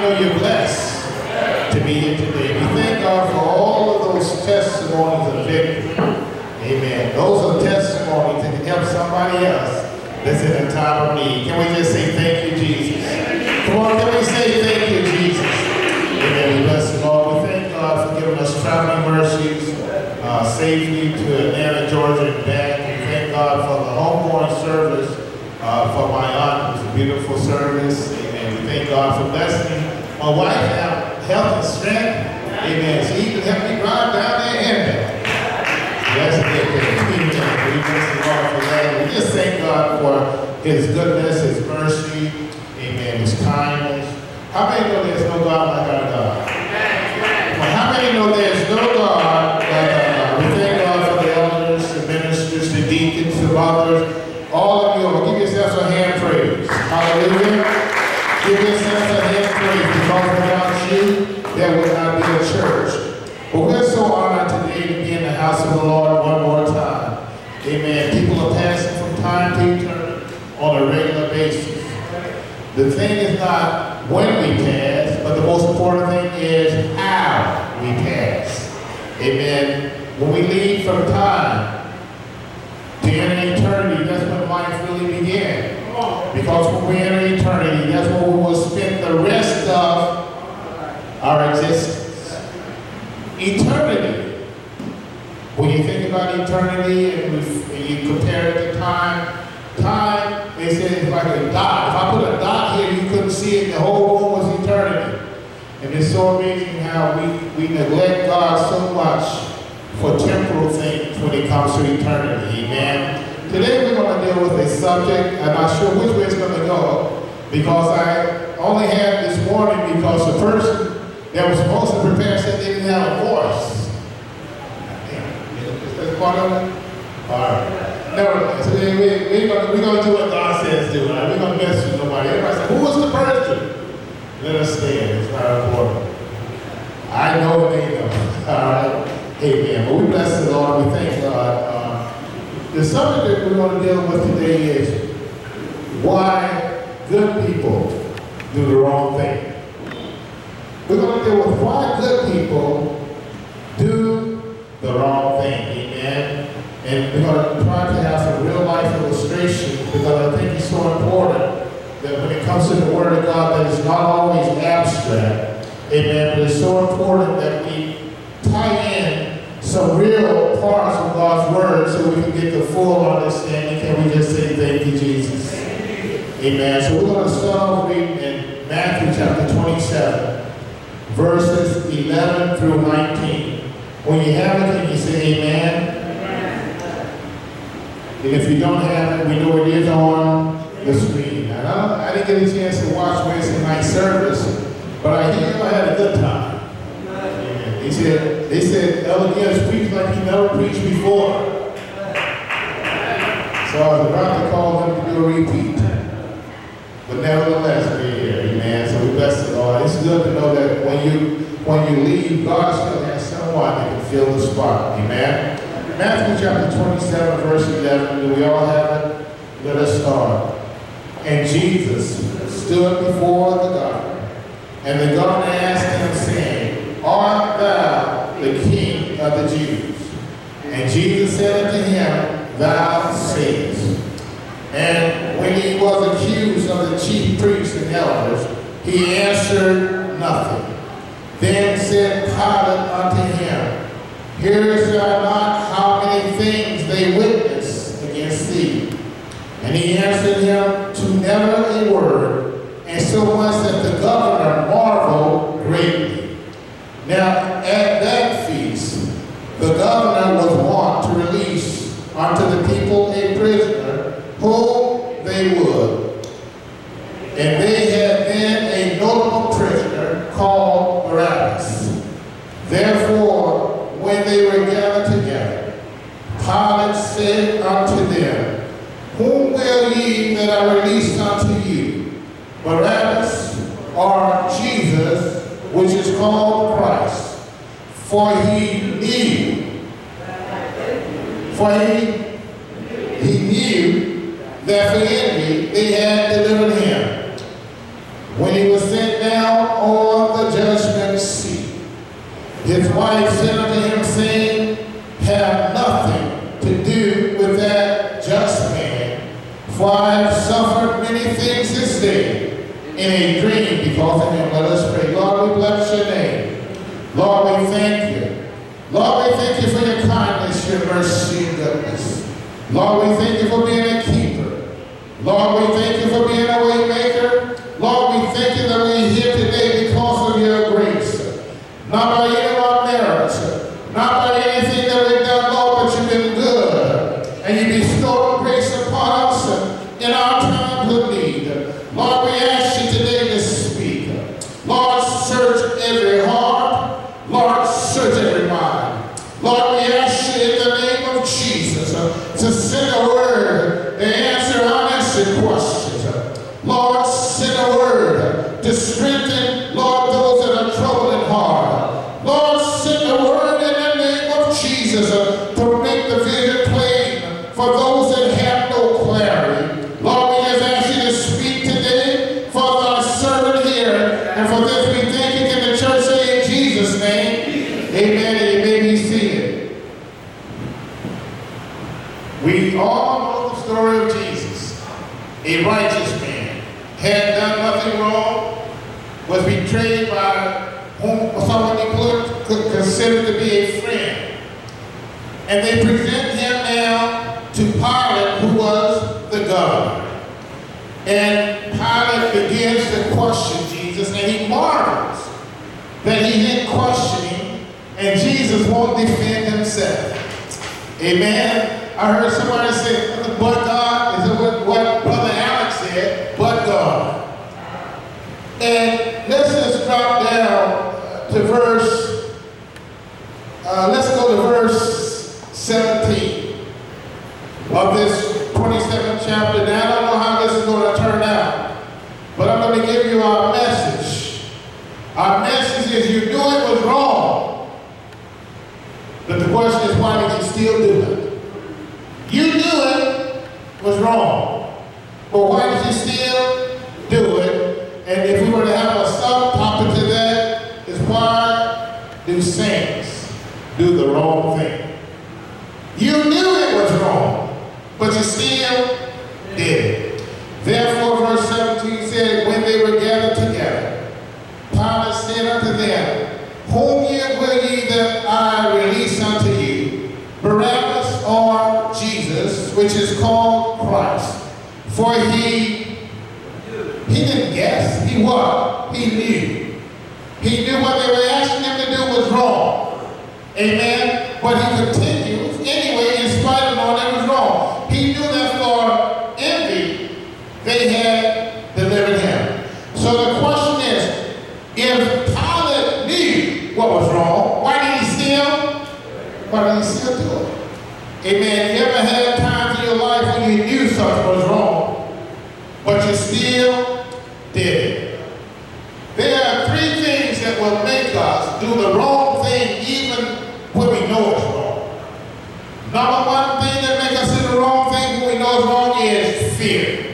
know you're blessed to be here today? We thank God for all of those testimonies of victory. Amen. Those are testimonies that can help somebody else that's in a time of need. Can we just say thank you, Jesus? Come on, can we say thank you, Jesus? Amen. We bless the Lord. We thank God for giving us traveling mercies, safely to Atlanta, Georgia, and back. We thank God for the homegoing service for my aunt. It was a beautiful service. Amen. We thank God for blessing my wife have health and strength. Amen. She even helped me drive down there and back. That's a good thing. Amen. We bless the Lord for that. We just thank God for His goodness, His mercy, amen, His kindness. How many know there's no God like our God? Well, how many know there's no God like our God? We thank God for the elders, the ministers, the deacons, the mothers, all of you. Give yourselves a hand praise. Hallelujah. Give yourselves a hand praise, because without you, there would not be a church. But we're so honored today to be in the house of the Lord one more time. Amen. People are passing from time to eternity on a regular basis. The thing is not when we pass, but the most important thing is how we pass. Amen. When we leave from time to enter eternity, that's when life really began. Because when we enter eternity, that's where we will spend the rest of our existence. Eternity. When you think about eternity and you compare it to time, they say it's like a dot. If I put a dot here, you couldn't see it. The whole room was eternity. And it's so amazing how we neglect God so much for temporal things when it comes to eternity. Amen. Today we're going to deal with a subject. I'm not sure which way it's going to go, because I only had this morning because the person that was supposed to prepare said they didn't have a voice. Is that part of it? All right. Nevertheless, so we're going to do what God says do. Right? We're going to mess with nobody. Everybody said, who was the person? Let us stand. It's not important. I know they know. All right. Amen. But we bless the Lord. We thank God. The subject that we're going to deal with today is why good people do the wrong thing. We're going to deal with why good people do the wrong thing. Amen. And we're going to try to have some real life illustrations, because I think it's so important that when it comes to the Word of God, that it's not always abstract. Amen. But it's so important that we tie in some real parts of God's Word so we can get the full understanding. Can we just say thank you, Jesus? Amen. So we're going to start off reading in Matthew chapter 27, verses 11 through 19. When you have it, can you say amen? And if you don't have it, we know it is on the screen. Now, I didn't get a chance to watch Wednesday night service, but I hear I had a good time. They said Elder Gibbs preached like he never preached before. So I was about to call him to do a repeat. But nevertheless, we're here, amen. So we bless the Lord. It's good to know that when you leave, God still has someone that can fill the spot. Amen. Matthew chapter 27, verse 11. Do we all have it? Let us start. And Jesus stood before the governor, and the governor asked him, saying, Art thou the King of the Jews? And Jesus said unto him, Thou sayest. And when he was accused of the chief priests and elders, he answered nothing. Then said Pilate unto him, Hearest thou not how many things they witness against thee? And he answered him to never a word, and so much that the governor marveled greatly. Now at that feast, the governor was wont to release unto the people a prisoner whom they would. And they had then a notable prisoner called Barabbas. Therefore, when they were gathered together, Pilate said unto them, Whom will ye that I release unto you, Barabbas or Jesus, which is called Christ? For he knew that for envy they had delivered him. when he was set down on the judgment seat. His wife said unto him, saying, have nothing to do with that just man, for I have suffered many things this day in a dream because of him. Let us pray. Lord, we bless your name. Lord, we thank you. Lord, we thank you for your kindness, your mercy, and goodness. Lord, we thank you for being a keeper. Lord, we thank you for being a way maker. Lord, we thank you that we're here today because of your grace. Not by any of our merits, not by anything that we've done, Lord, but you've been good. And you bestowed grace upon us in our times of need. Lord, we ask you today to speak. Lord, search every heart. Lord, search every mind. Lord, we ask you in the name of Jesus to send a word to answer unanswered questions. Lord, send a word to strengthen, Lord, those that are troubled in heart. Lord, send a word in the name of Jesus to make the vision plain for those that have no clarity. Lord, we just ask you to speak today for our servant here. And for this we thank you. Can the church say in Jesus' name? Amen. And you may be seated. We all know the story of Jesus, a righteous man, had done nothing wrong, was betrayed by whom someone he could consider to be a friend. And they present him now to Pilate, who was the governor. And Pilate begins to question Jesus, and he marvels that he didn't question him, and Jesus won't defend himself. Amen. I heard somebody say, but God, is it what Brother Alex said, but God. And let's just drop down to let's go to verse 17 of this 27th chapter. Now, I don't know how this is going to turn out, but I'm going to give you our message. Our message is you knew it was wrong, but the question is, why did you still do it? You knew it was wrong, but why did you still do it? And if we were to have a subtopic to that, is why do saints do the wrong thing? You knew it was wrong, but you still did it. Therefore, verse 17 said, when they were gathered together, Pilate said unto them, whom will ye that I release unto you, Barabbas or Jesus, which is called Christ? For he didn't guess. He what? He knew. He knew what they were asking him to do was wrong. Amen? But he continues anyway in spite of all that was wrong. He knew that for envy, they had delivered him. So the question is, if Pilate knew what was wrong, why did he still do it? Amen. You ever had times in your life when you knew something was wrong, but you still did it? There are three things that will make us do the wrong thing even when we know it's wrong. Number one thing that makes us do the wrong thing when we know it's wrong is fear.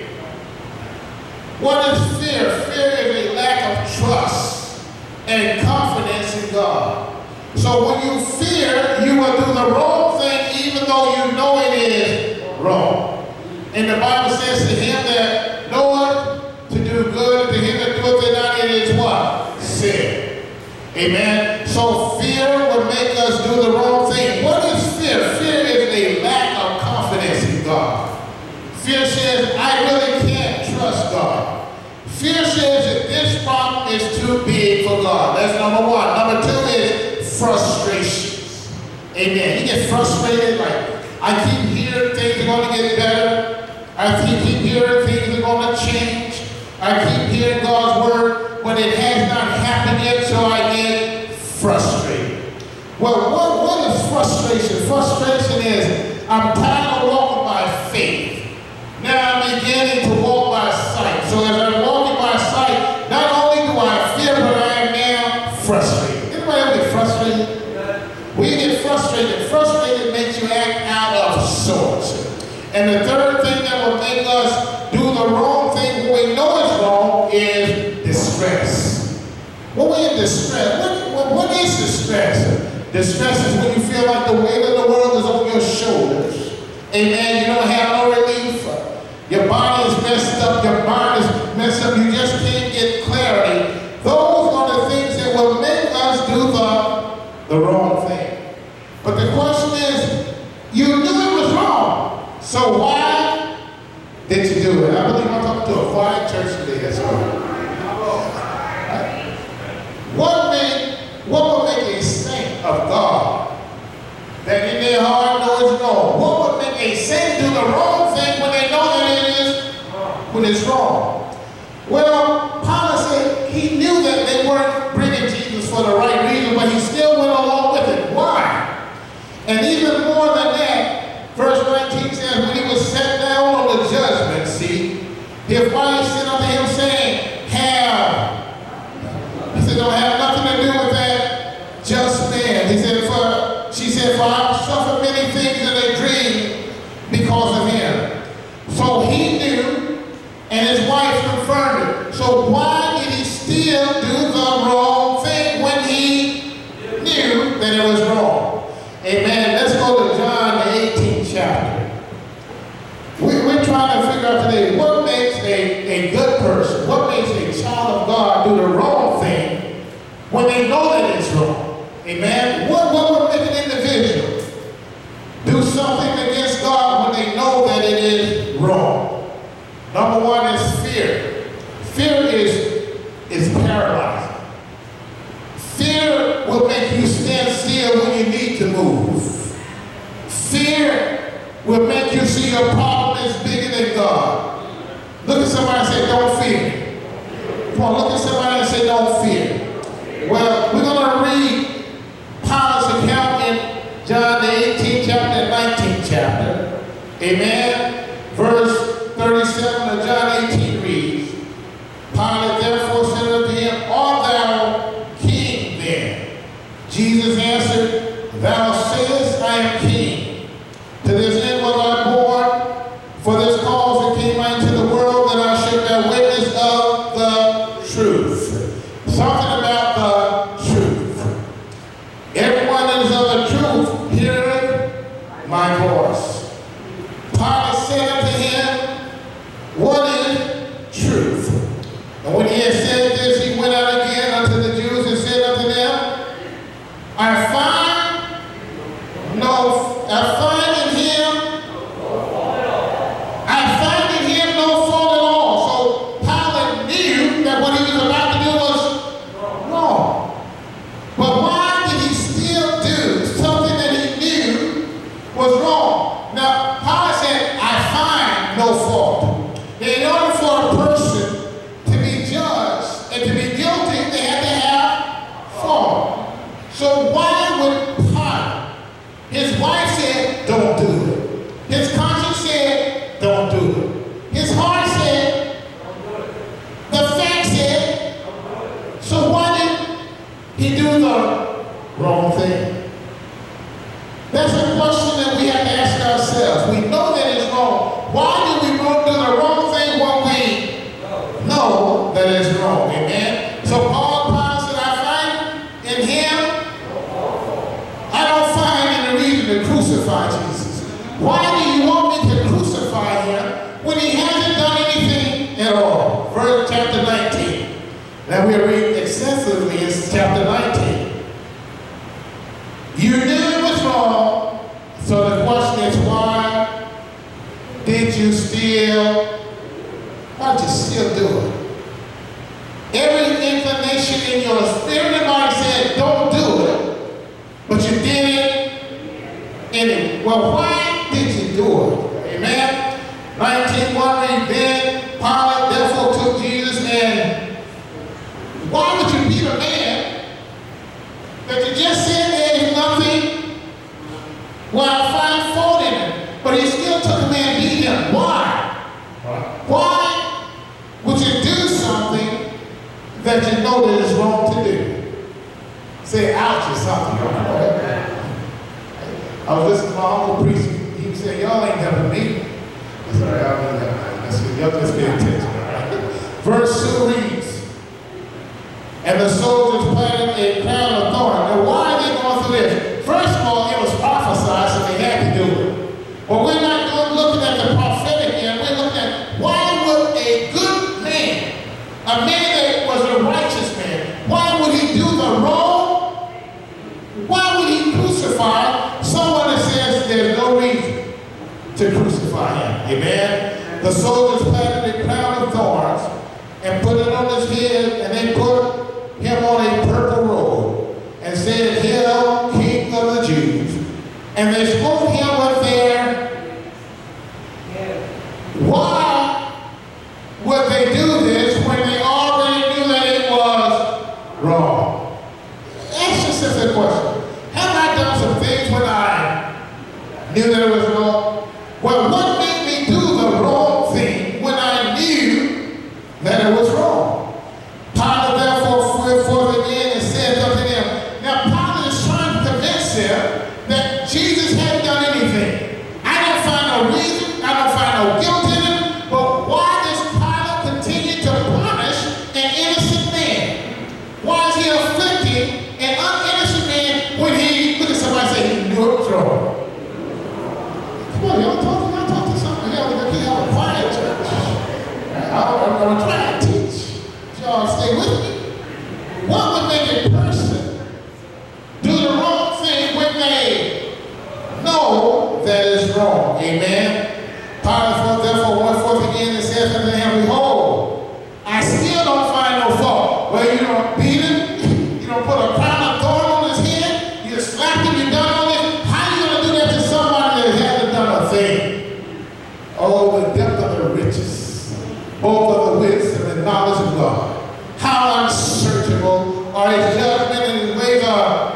What is fear? Fear is a lack of trust and confidence in God. So when you fear, you will do the wrong thing even though you know it is wrong. And the Bible says to him that knoweth to do good, to him that doeth it not, it is what? Sin. Amen. So fear will make us do the wrong thing. What is fear? Fear is a lack of confidence in God. Fear says, I really can't trust God. Fear says that this problem is too big for God. That's number one. Number two is frustrations. Amen. You get frustrated, like, I keep hearing things are going to get better. I keep hearing things are going to change. I keep hearing God's word, but it has not happened yet, so I get frustrated. Well, what is frustration? Frustration is, I'm tired of walking by faith. Now I'm beginning to walk by sight. So as I'm walking by sight, not only do I fear, but I am now frustrated. Anybody ever get frustrated? When you get frustrated, frustrated makes you act out of sorts. And the third thing that will make us do the wrong thing when we know it's wrong is Distress is when you feel like the weight of the world is on your shoulders. Amen. You don't have no relief. Your body is messed up. Your mind is messed up. You just can't get clarity. Those are the things that will make us do the wrong thing. But the question is, you knew it was wrong. So why did you do it? I believe I'm talking to a quiet church today. That's right. What would make a saint of God that in their heart know it's wrong? What would make a saint do the wrong thing when they know that when it's wrong? Well, Pilate said he knew that they weren't bringing Jesus for the right reason, but he still went along with it. Why? And even more than that, verse 19 says, when he was sat down on the judgment seat, his wife said unto him, saying, he said, don't have nothing to do with that just man. She said, for I've suffered many things in a dream because of him. So he knew, and his wife confirmed it. So why did he still do the wrong thing when he knew that it was wrong? Amen. Let's go to John, the 18th chapter. We're trying to figure out today what makes a good person, what makes a child of God do the wrong thing when they know that it's wrong. Amen. What would make an individual do something against God when they know that it is wrong? Number one is fear. Fear is paralyzing. Fear will make you stand still when you need to move. Fear will make you see your problem is bigger than God. Look at somebody and say, don't fear. Come on, look at somebody and say, don't fear. Well, we're going to read Pilate's account in John the 18th chapter and 19th chapter. Amen. Verse 37 of John 18 reads, Pilate therefore said unto him, art thou king then? Jesus answered, thou sayest I am king. To this end was I born, for this cause I came into the world, that I should bear witness of the truth. Something about the truth. Everyone that is of the truth heareth my voice. Pilate said unto him, what is truth? And when he had said this, he went out again unto the Jews and said unto them, I find in him no fault at all. So Pilate knew that what he was about to do was wrong. But why did he still do something that he knew was wrong? Now, Pilate said, I find no fault. In order for a person to be judged and to be guilty, they had to have fault. So why would Pilate? His wife said, don't do it. His conscience said, don't do it. His heart said, the fact said, so why did he do the wrong thing? That's a question that we have to ask ourselves. We know that it's wrong. Why do we do the wrong thing when we know that it's wrong? Amen? So Paul said, I find in him, I don't find any reason to crucify Jesus. Why do you want me to crucify him when he hasn't done anything at all? Verse chapter 19. Now we read extensively in chapter 19. You knew it was wrong, so the question is, why did you still do it? Every inclination in your spirit and mind said, don't do it, but you did it anyway. Well, why did you do it? Amen? 19:1 read, then Pilate therefore took Jesus, and why would you beat a man that you just said there is nothing? Well, I find fault in him, but he still took a man and beat him. Why? Why would you do something that you know that is wrong to do? Say ouch or something. I was listening to my uncle preach. He said, y'all ain't helping me. I said, y'all ain't helping me. Y'all just pay attention. Verse 2 reads, and the soldiers planted a crown of thorns. Now, why are they going through this? a man that was a righteous man, why would he do the wrong? Why would he crucify someone that says there's no reason to crucify him? Amen? The soldiers planted a crown of thorns and put it on his head, and they put him on a purple robe and said, "Hail, King of the Jews." And they smote him with their... Why would they do this when they already knew that it was wrong? That's just a simple question. Have I done some things when I knew that it was wrong? Well, what made me do the wrong thing when I knew that it was wrong? Pilate therefore went forth again and said unto them. Now Pilate is trying to convince them that Jesus hadn't done anything. I don't find no reason, I don't find no guilt in him, but why does Pilate continue to punish an innocent man? Why is he afflicting an uninnocent man when he, look at somebody say he knew it was wrong? Come on, y'all talk to something else. We have a quiet church. I'm trying to teach. Y'all stay with me. What would make a person do the wrong thing when they know that is wrong? Amen. Pilate therefore went forth again and said unto him, "Behold, I still don't find no fault." Well, you don't beat him, you don't put a crown of thorn on his head, you slapped him, you done all this. How are you going to do that to somebody that hasn't done a thing? Oh, the depth of the riches, both of the wisdom and knowledge of God. How unsearchable are his judgment and his ways are.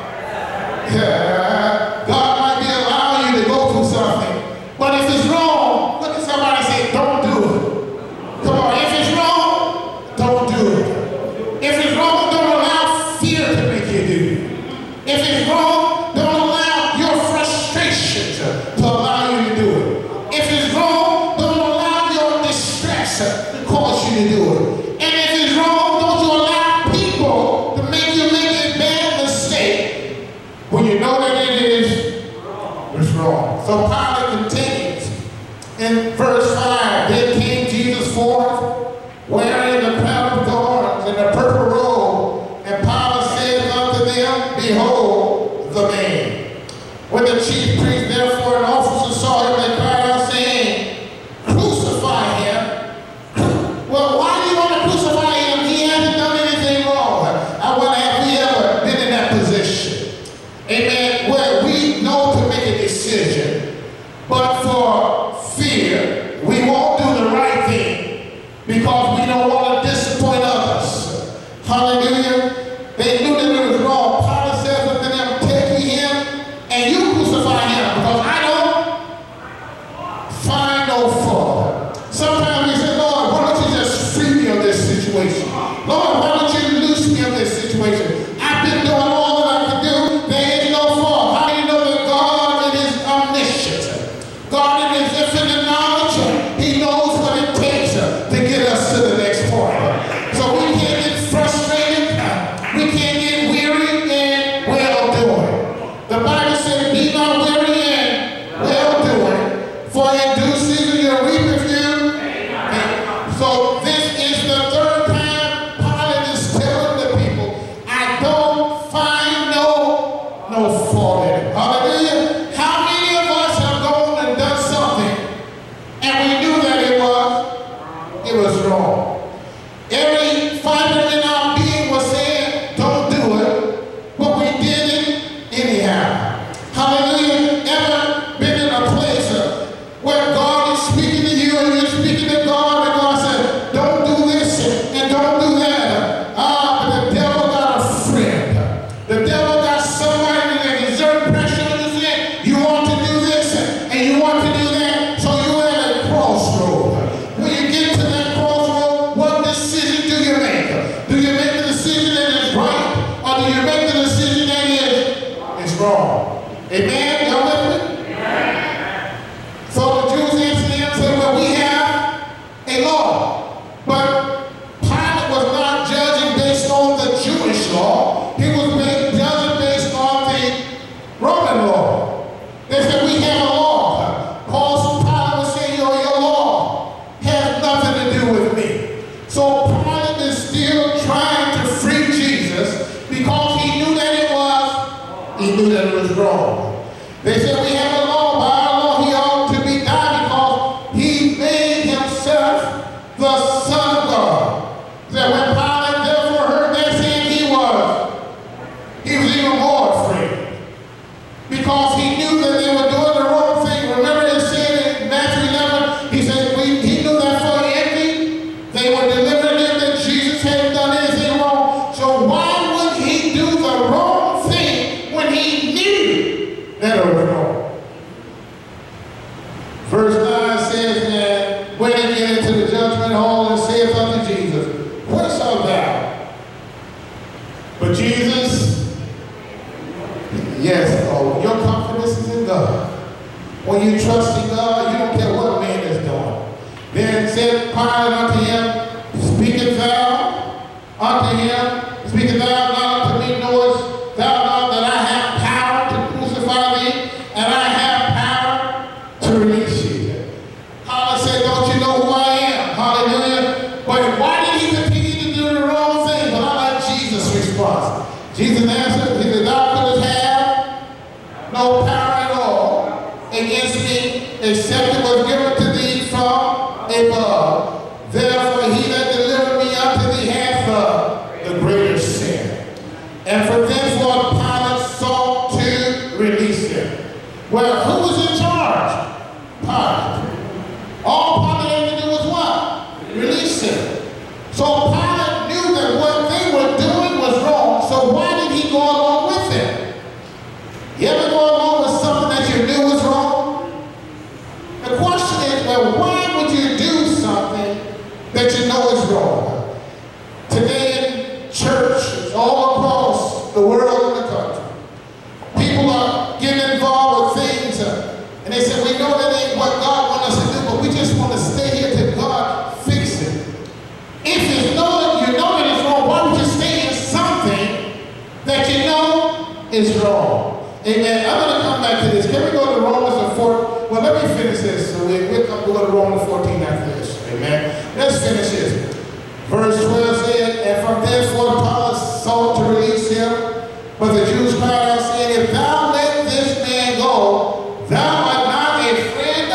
God might be allowing you to go through something, but if it's wrong, look at somebody and say, "Don't do it." Come on, if it's wrong, don't do it. If it's wrong, don't allow fear to make you do it. If it's wrong, don't allow your frustration to allow you to do it. If it's wrong, don't allow your distress to cause you to do it. And if it's wrong, don't you allow people to make you make a bad mistake when you know that it is wrong. So Pilate continues in verse 5. Then came Jesus forth, wearing the crown of thorns and the purple robe, and Pilate said unto them, "Behold the man." When the chief priest therefore and officers saw him, they cried out, saying, "Crucify him." Well, why do you want to crucify him? He hasn't done anything wrong. I wonder, have we ever been in that position? Amen. Where we know to make a decision, but for fear, we won't do the right thing because we don't want to disappoint others. Hallelujah. They knew that it was wrong. Pilate says unto them, "Take ye him, and you crucify him, because I don't find no fault." Sometimes we say, "Lord, why don't you just free me of this situation? Lord, why don't you loose me of this situation? I've been doing all that I can do. There is no fault." How do you know that God is omniscient? God in his infinite knowledge, he knows what it takes to get us to the next point. So we can't get frustrated. We can't get weary in well-doing. The Bible says, "Be not weary in well-doing, for in due season you'll reap if you." So this is the third time Pilate is telling the people, "I don't find no fault in it." Hallelujah. How many of us have gone and done something and we knew that it was wrong? Every fiber in our being was saying, "Don't do it," but we did it anyhow. Hallelujah. Ever been in a place where God is speaking to you and you're speaking to God, and God says, "Don't do this and don't do that." But the devil got a friend. The devil got somebody that exert pressure on you, saying, "You want to do this and you want to do that." So you're at a crossroad. When you get to that crossroad, what decision do you make? Do you make the decision that is right, or do you make the decision that is wrong? Amen? Y'all with me? So the Jews answered him and said, "Well, we have a law." But Pilate was not judging based on the Jewish law. He was judging based on the Roman law. They said, "We have a law." Paul Pilate was saying, "Your law has nothing to do with me." So Pilate is was wrong. They said, we have a law. By our law, he ought to be died because he made himself the Son of God. That when Pilate therefore heard that saying, he was even more afraid. Because he knew that they were doing the wrong thing. Remember it said in Matthew 11, he said, he knew that for envy, they were delivering him that Jesus hadn't done anything wrong. So why would he do the wrong thing when he knew that it was wrong? Verse 9 says that when he get into the judgment hall and saith unto Jesus, whence art thou? But Jesus, yes, oh, your confidence is in God. When you trust in God, you don't care what man is doing. Then said Pilate unto him, speakest thou unto him, speakest thou not unto me, knowest thou not that I have power to crucify thee, and I have power to release you? Pilate said, don't you know who I am? Hallelujah. But why did he continue to do the wrong thing? But I like Jesus' response. Jesus answered, he said, thou couldst have no power at all against me, except it was given to thee from above. Therefore he that delivered me unto thee hath the greater sin. And for thenceforth Pilate sought to release him. Well, who was in charge? Pilate. All Pilate had to do was what? Release him. So Pilate knew that what they were doing was wrong, so why did he go along with it? You ever go along with something that you knew was wrong? The question is, well, why would you do something that you know is wrong? Today in churches all across the world and the country, people are getting involved with things and they say, we know that ain't what God wants us to do, but we just want to stay here till God fix it. If you know that it's wrong, why would you stay in something that you know is wrong? Amen. I'm going to come back to this. Can we go to Romans 4? Well, let me finish this. So we'll go to Romans 14 after this. Amen. Let's finish this. Verse 12 said, and from thenceforth Pilate sought to release him, but the Jews cried out, saying, if thou let this man go, thou art not a friend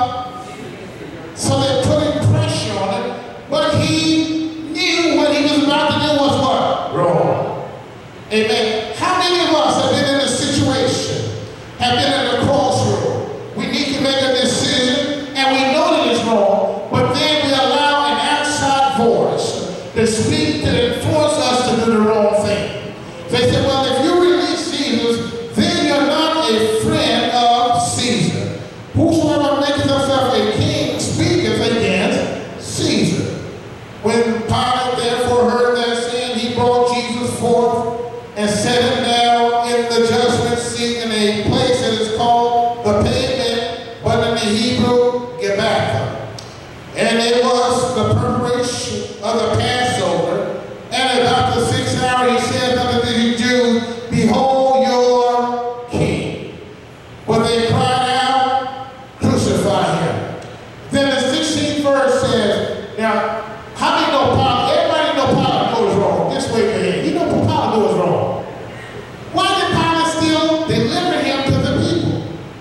of. So they put pressure on it, but he knew what he was about to do was what? Wrong. Amen. How many of us have been in a situation, have been at a crossroad? We need to make a decision, and we know that it's wrong, but then we allow an outside voice to speak, to influence us to do the wrong thing. They said, well, if you release Jesus, then you're not a friend of Caesar. Whosoever maketh himself a king speaketh against Caesar. When Pilate therefore heard that saying, he brought Jesus forth and set him down in the judgment seat in a place that is called the Pavement, but in the Hebrew, Gabbatha. And it was the preparation of the Passover. And about the 6th hour he said unto the Jews, behold your king. But they cried out, crucify him. Then the 16th verse says, now, how many know Pilate? Everybody know Pilate knows wrong. Just wait for him. You know Pilate knows wrong. Why did Pilate still deliver him to the people?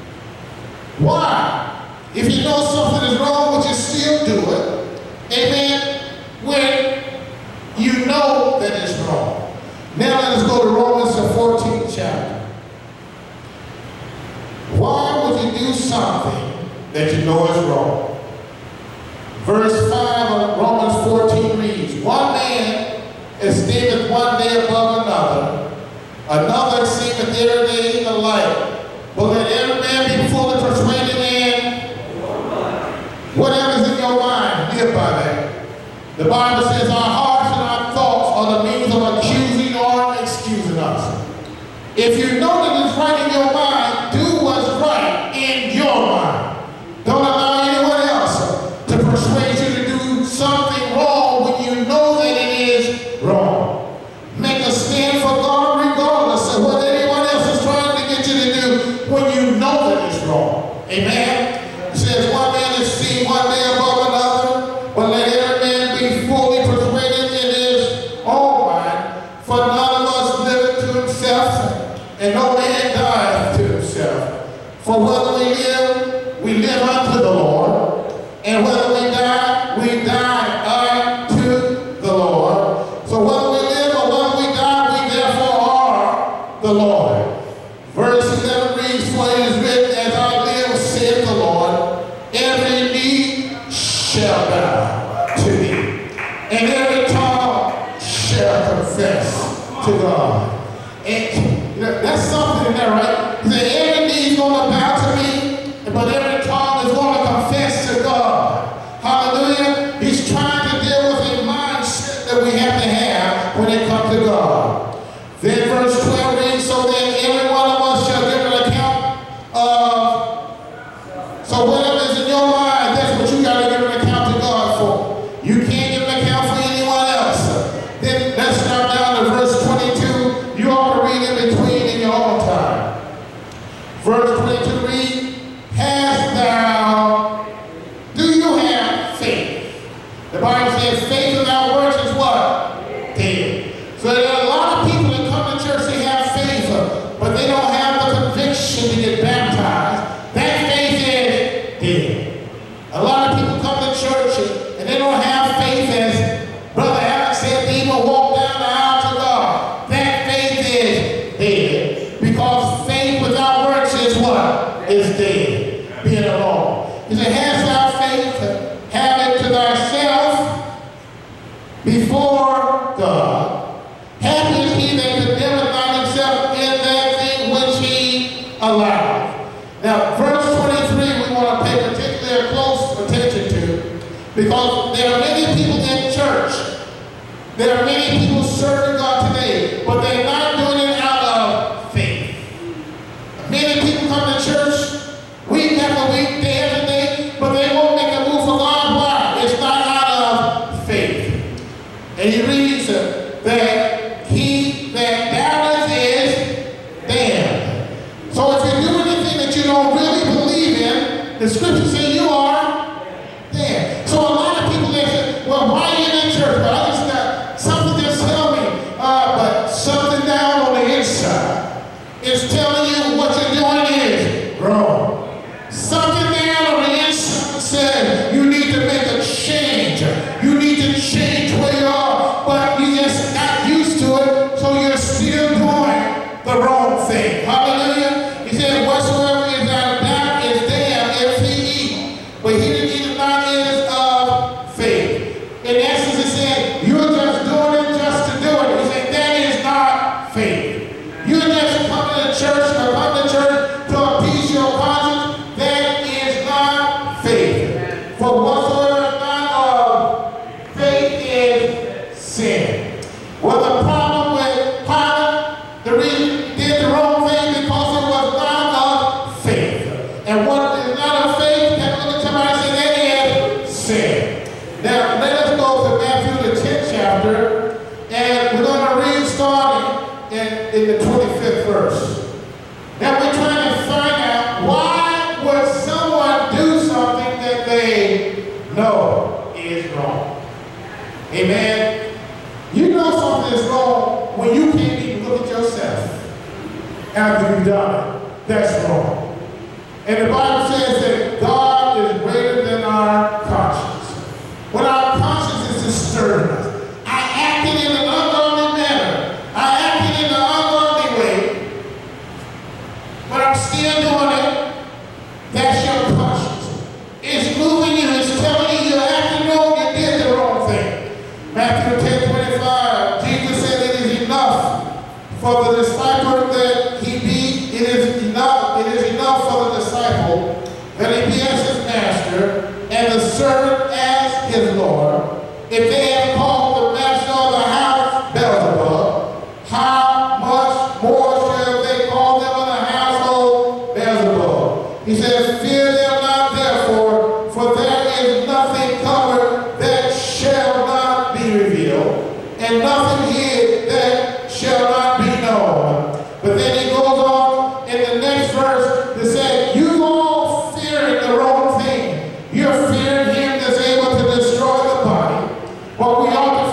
Why? If you know something is wrong, would you still do it? Amen? When you know that it's wrong. Now let us go to Romans the 14th chapter. Why would you do something that you know is wrong? Verse 5 of Romans 14 reads, one man esteemeth one day above another, another esteemeth every day alike. But let every man be fully persuaded in whatever is in your mind. Live by that. The Bible says our hearts and our thoughts are the means of accusing or excusing us. If you know that it's right in your mind, do what's right in your mind. Don't allow anyone else to persuade you to do something wrong when you know that it is wrong. Make a stand for God regardless of what anyone else is trying to get you to do when you know that it's wrong. Amen? It says one man is seen one day above another, but let every man be fully persuaded in his own mind. For none of us liveth to himself, we die unto the Lord. So whether we live or whether we die, we therefore are the Lord. Verse 11 reads, for it is written, as I live, saith the Lord, every knee shall bow to me, and every tongue shall confess to God. And that's something in there, right? He said, every knee is going to bow to me, but every tongue is going to confess to God. Hallelujah. He's trying to deal with a mindset that we have to have when it comes to God. Then verse 12 reads, so that every one of us shall give an account of, so whatever is in your mind, that's what you got to give an account to God for. You can't give an account for anyone else. Then let's start down to verse 22. You ought to read in between in your own time. Verse 22 reads, do you have faith? The Bible says faith without works is what? Dead. So there are a lot of people that come to church, they have faith, but they don't have the conviction to get baptized. That faith is dead. A lot of people come to church and they don't have faith, as Brother Alex said, they even walk down the aisle to God. That faith is dead. Because faith without works is what? Is dead. Being alone. He said, hast thou faith, have it to thyself before God. Happy is he that condemneth not himself in that thing which he allowed. Now, verse 23 we want to pay particularly close attention to, because there are many people in church. There are many people serving God today, but they're not doing it out of faith. Many people come to church week after week, day after day, but they won't make a move for God. Why? It's not out of faith. And he reads that he that doubteth is damned. So if you do anything that you don't really believe in, the scripture says you are damned. So a lot of people, they say, well, why are you in church? Well, I just got something just tell me, but something down on the inside is telling you what you're doing is wrong. Something down on the inside says you need to make a change. You need to change where you are, but you just not used to it, so you're still doing the wrong thing. Hallelujah. He said, whatsoever is out of doubt is damned if he eat. But he that eateth not is of faith. In essence, he said, you're just doing it just to do it. He said, that is not faith. You're just coming to church or come to church to appease your conscience. That is not faith. For whatsoever is not of faith is sin. Well, the problem with Pilate, the reason he did the wrong thing because it was not of faith. And what is not of faith, can look at somebody and say that is sin. Now, let us go to Matthew the 10th chapter, and we're going to read starting in the 25th verse. Now we're trying to find out why would someone do something that they know is wrong. Amen. You know something is wrong when you can't even look at yourself after you've done it. That's wrong. And the Bible says that God is greater than our conscience. When our conscience is disturbing us, I acted in an ungodly manner. I acted in an ungodly way, but I'm still doing it. That's your conscience. It's moving you. It's telling you you're acting wrong. You did the wrong thing. Matthew 10:25, Jesus said it is enough for the disciple that he be. It is enough for the disciple that he be as his master and the servant as his Lord. If they have called the master of the house Beelzebub, how much more shall they call them of the household Beelzebub? He says, fear them not therefore, for there is nothing covered that shall not be revealed, and nothing hid that shall not be known. But then he goes on in the next verse to say, you all fearing the wrong thing. You're fearing him that's able to destroy the body. But we ought to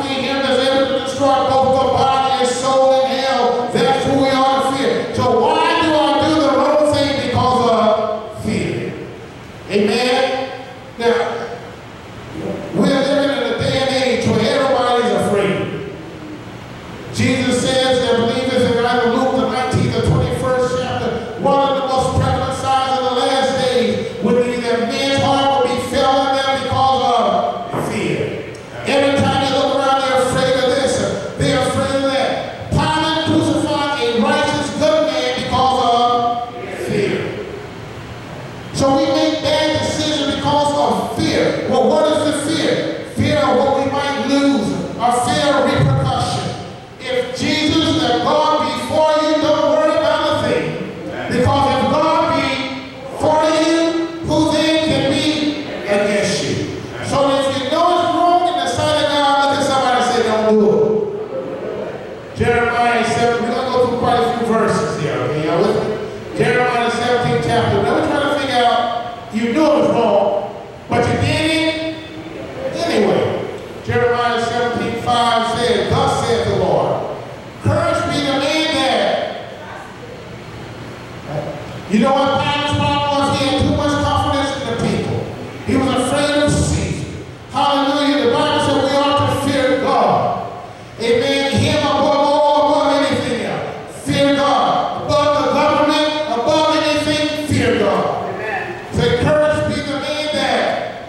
know what Pilate's problem was? He had too much confidence in the people. He was afraid of Caesar. Hallelujah. The Bible said we ought to fear God. Amen. Him above all, above anything else. Fear God. Above the government, above anything, fear God. Amen. So courage be the man that.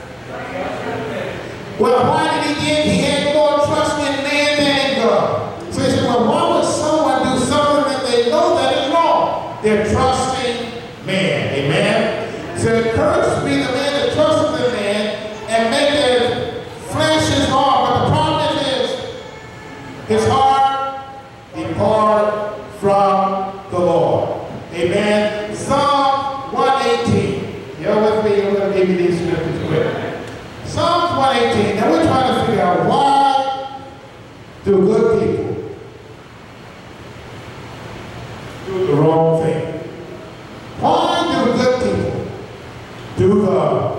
Well, why did he get? He had more trust in man than in God. So he said, well, why would someone do something that they know that is wrong? They're trusting man. Amen. So courage be the man that trusts in man and make their flesh his heart. But the problem is his heart depart from the Lord. Amen. Psalm 118. You're with me? I'm going to give you these scriptures quick. Psalms 118. Now we're trying to figure out why do good people do the wrong thing? Why do good people do the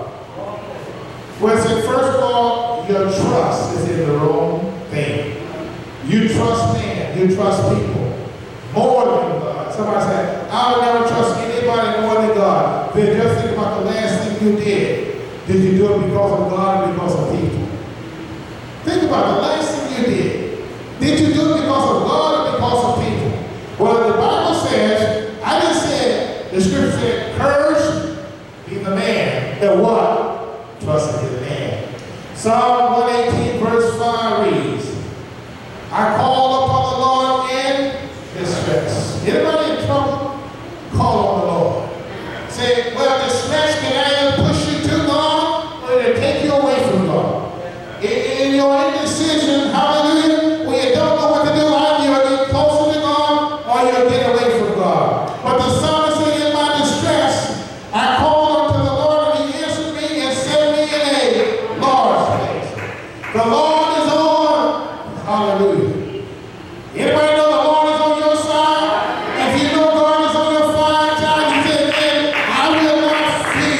well, see, first of all, your trust is in the wrong thing. You trust man, you trust people more than God. Somebody said, I would never trust anybody more than God. Then just think about the last thing you did. Did you do it because of God or because of people? Think about the last thing you did. Did you do it because of God or because of people? Well, the Bible says, I just said, the scripture said, courage be the man that what? Trust in the man. Psalm 118 verse 5 reads, I call upon the Lord in distress. Anybody in trouble? Call on the Lord. Say, well, distress can either push you to God or it'll take you away from God. In your indecision, hallelujah, when you don't know what to do, either you'll get closer to God or you'll get away from God. But the psalmist said, in my distress, I called unto the Lord and he answered me and set me in a large place. The Lord is on. Hallelujah. Anybody know the Lord is on your side? If you know God is on your side, he said, then I will not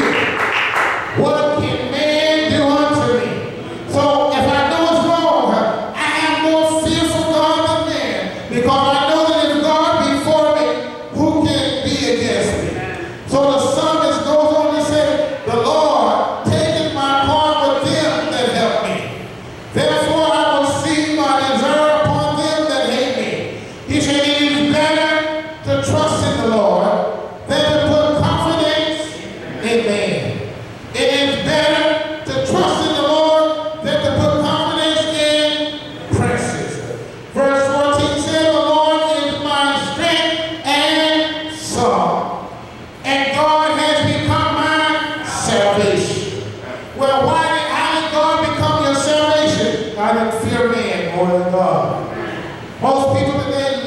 fear. What can man do unto me? So if I know it's wrong, I have more fear for God than man. Because I know that if God be for me, who can be against me? So the psalmist goes on to say, the Lord taketh my part with them that help me. Therefore I will see my desire upon them that hate me. He said it is better to trust in the Lord than to put confidence in man. It is better to trust in the Lord than to put confidence in princes. Verse 14 said, the Lord is my strength and song, and God has become my salvation. Well, how did God become your salvation? I didn't fear man more than God. Most people today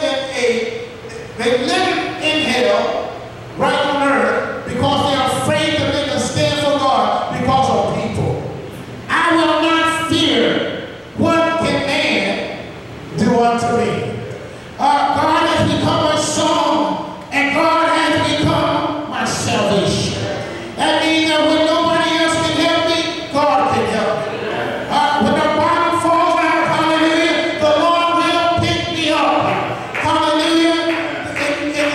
they live in hell right on earth because they're afraid to make a stand for God because of people. I will not fear what can man do unto me. God has become my song and God has become my salvation. That means that when nobody else can help me, God can help me. When the bottom falls out, hallelujah, the Lord will pick me up. Hallelujah. In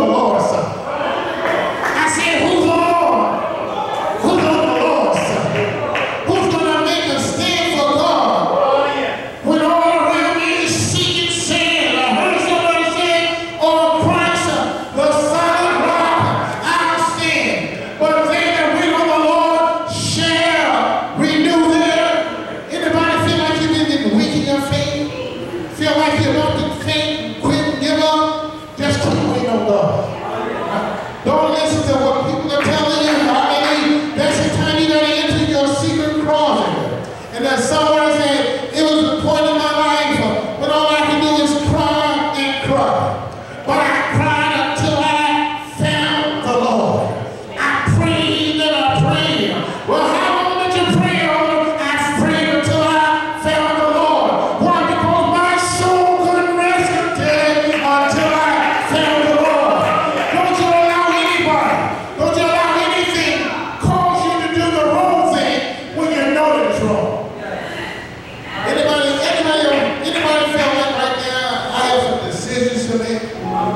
the Lord's side? I said, who's on the Lord? Who's on the Lord's side? Who's going to make a stand for God? When all around me is seeking sand. I heard somebody say, oh Christ, the solid rock, I'll stand. But they that wait on the Lord shall renew their. Anybody feel like you've been weak in your faith? Feel like you're about to faint, quit, give up? Just keep waiting on God. Don't listen to what people are telling you. Hallelujah. That's the time you gotta enter your secret closet. And then someone said, it was the point in my life when all I could do is cry and cry. But I cried until I found the Lord. I prayed and I prayed. Well, how long did you pray, Lord? I prayed until I found the Lord. Why? Because my soul couldn't rest until I found the Lord. Don't you allow anybody, don't you allow anything cause you to do the wrong thing when you know it's wrong. Anybody feel like right now I have some decisions to make?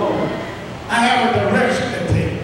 I have a direction to take.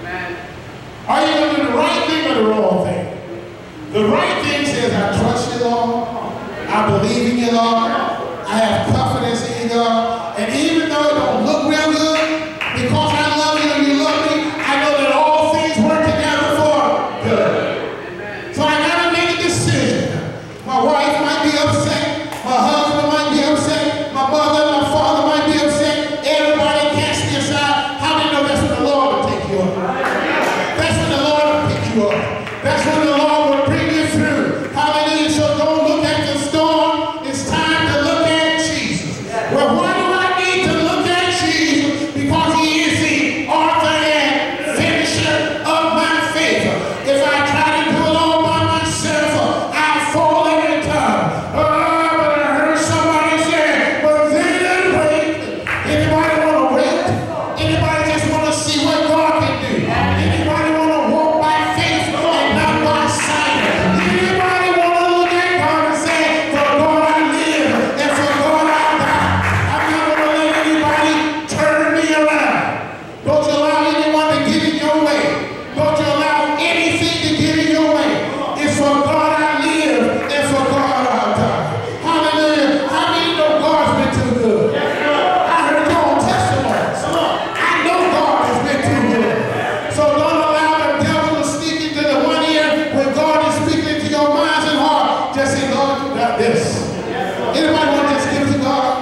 Are you going to do the right thing or the wrong thing? The right thing says, I trust you, Lord. I believe in you, Lord. I have confidence in you, God. And even though it don't look real good, because I love you and you love me, I know that all things work together for good. So I got to make a decision. My wife might be upset. My husband might be upset. My mother, my father might be upset. Everybody cast me aside. How do you know that's when the Lord will take you up? That's when the Lord will pick you up. That's when the Lord will bring you through. Hallelujah. So don't look at the storm. It's time to look at Jesus. Well, why do I need to look at Jesus? Because he is the author and finisher of my faith. If I try to do it all by myself, I fall every time. But I heard somebody say, but then wait. Anybody want to wait? Anybody just want to see what God can do? Anybody want to walk by faith and not by sight? Anybody want to look at God and say, for God I live and for God I die? I'm not going to let anybody turn me around. Don't you allow anyone to get in your way. Don't you allow anything to get in your way. It's for God I live and for God I die. Hallelujah. How many know God's been too good? I heard your own testimonies. I know God has been too good. So don't allow the devil to sneak into the one ear when God is speaking into your minds and heart. Just say, Lord, you got this. Anybody want to just give to God?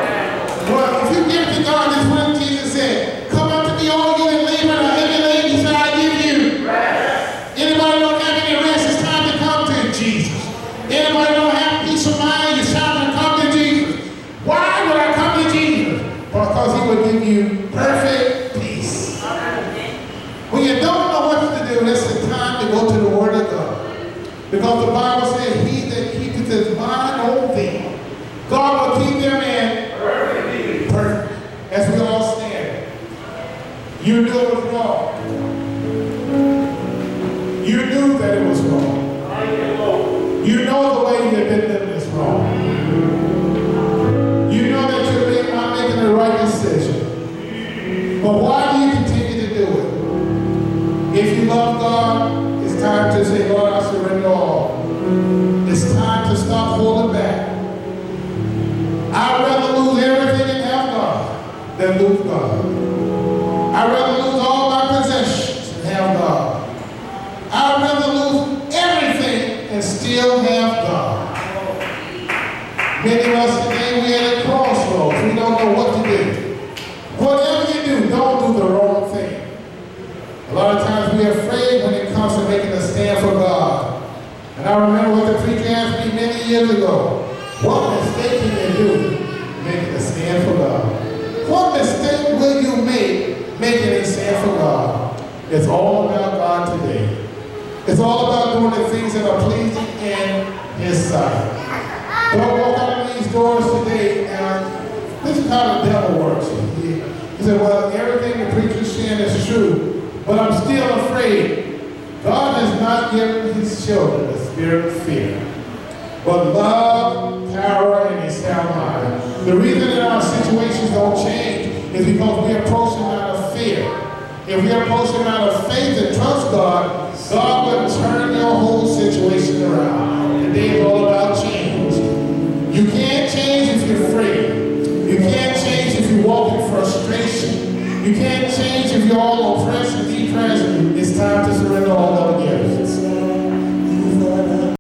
Well, if you give to God, this is what Jesus said. Come unto me, all you that labor and are heavy laden, he said, I give you. Anybody don't have any rest, it's time to come to Jesus. Anybody don't have peace of mind, it's time to come to Jesus. Why would I come to Jesus? Because he would give you perfect peace. When you don't know what to do, it's the time to go to the Word of God. Because the Bible says, he that keepeth his mind on thee, God will keep them in perfect. As we all stand. You knew it was wrong. You knew that it was wrong. You know the way you have been living is wrong. You know that you're not making the right decision. But why do you continue to do it? If you love God, it's time to say, Lord, I surrender all. It's time to stop holding back. I'd rather lose everything and have God than lose God. I'd rather lose all my possessions and have God. I'd rather lose everything and still have God. Many of us today, we're at a crossroads. We don't know what to do. Whatever you do, don't do the wrong thing. A lot of times we're afraid when it comes to making a stand for God. And I remember what the preacher asked me many years ago. What mistake can you do making a stand for God? What mistake will you make making a stand for God? It's all about God today. It's all about doing the things that are pleasing in His sight. Don't walk out of these doors today and this is how the devil works. He said, well, everything the preacher's saying is true, but I'm still afraid. God has not given His children the spirit of fear, but love, power, and a sound mind. The reason that our situations don't change is because we approach them out of faith fear. If we approach him out of faith and trust God, God will turn your whole situation around. Today is all about change. You can't change if you're afraid. You can't change if you walk in frustration. You can't change if you're all oppressed and depressed. It's time to surrender